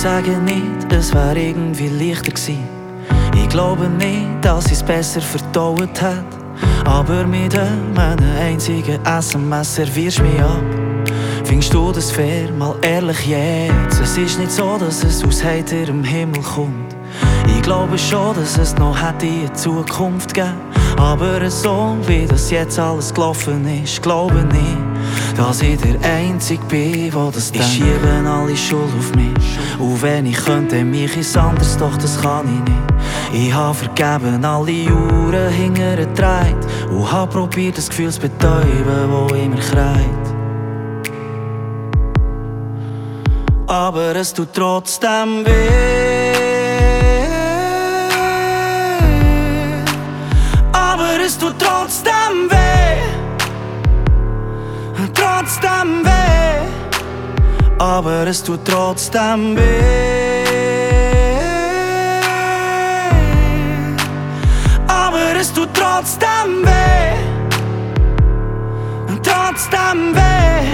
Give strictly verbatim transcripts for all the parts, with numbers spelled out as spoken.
sage nicht, es wär irgendwie leichter gewesen. Ich glaube nicht, dass ich's besser verdaut hätt. Aber mit einem einzigen S M S servierst mich ab. Findest du das fair, mal ehrlich jetzt? Es ist nicht so, dass es aus heiterem Himmel kommt. Ich glaube schon, dass es noch hätte eine Zukunft gegeben. Aber so wie das jetzt alles gelaufen ist, glaube ich, dass ich der Einzige bin, der das denkt. Ich schiebe alle Schuld auf mich. Und wenn ich könnte, mich ins anderes, doch das kann ich nicht. Ich habe vergeben alle Jahre hintergedreht und habe probiert, das Gefühl zu betäuben, wo immer kreit. Aber es tut trotzdem weh. Aber es tut trotzdem weh. Trotzdem weh. Aber es tut trotzdem weh. Aber es tut trotzdem weh. Trotzdem weh.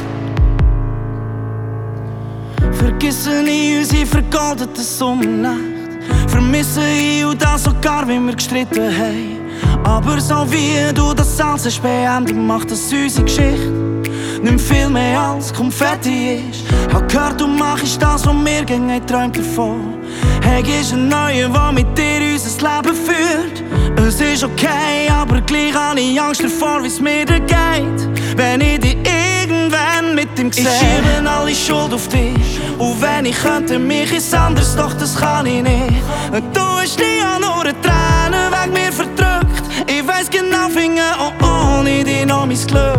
Vergesse nie unsere vergoldete Sommernacht. Vermisse ich und das sogar, wie wir gestritten haben. Aber so wie du das alles hast beendet, macht das unsere Geschichte nicht viel mehr als Konfetti ist. Hab gehört, du machst das, was wir gegen träumt davon. Hey, ist ein Neuer, der mit dir unser Leben führt. Es ist okay, aber gleich habe ich Angst davor, wie's mir da geht, wenn ich dich irgendwann mit ihm sehe. Ich schiebe alle Schuld auf dich. Und wenn ich könnte, mich ins anderes, doch das kann ich nicht. Du hast nie an nur eine Träne wegen mir verdrückt. Ich weiss genau, finde oh, ohne dich noch mein Glück.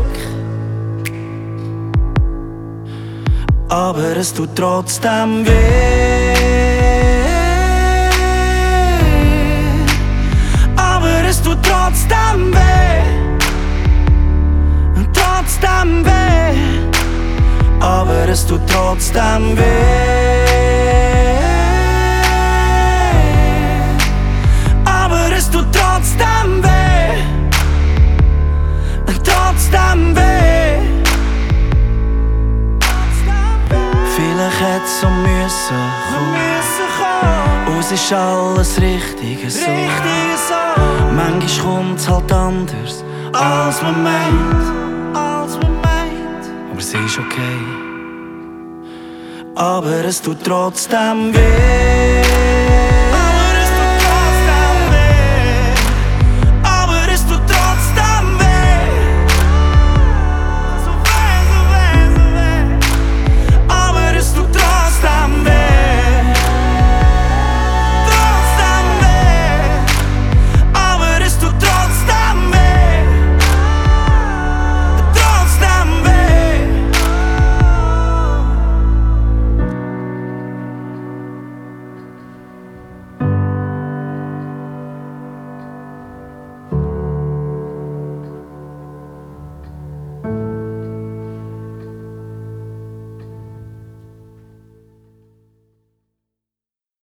Aber es tut trotzdem weh. Aber es tut trotzdem weh. Trotzdem weh. Aber es tut trotzdem weh. Aber es tut trotzdem weh. Trotzdem weh. Vielleicht hätt's so müssen kommen. Und es ist alles Richtige so. Manchmal kommt's halt anders, als man meint. Aber es ist okay. Aber es tut trotzdem weh.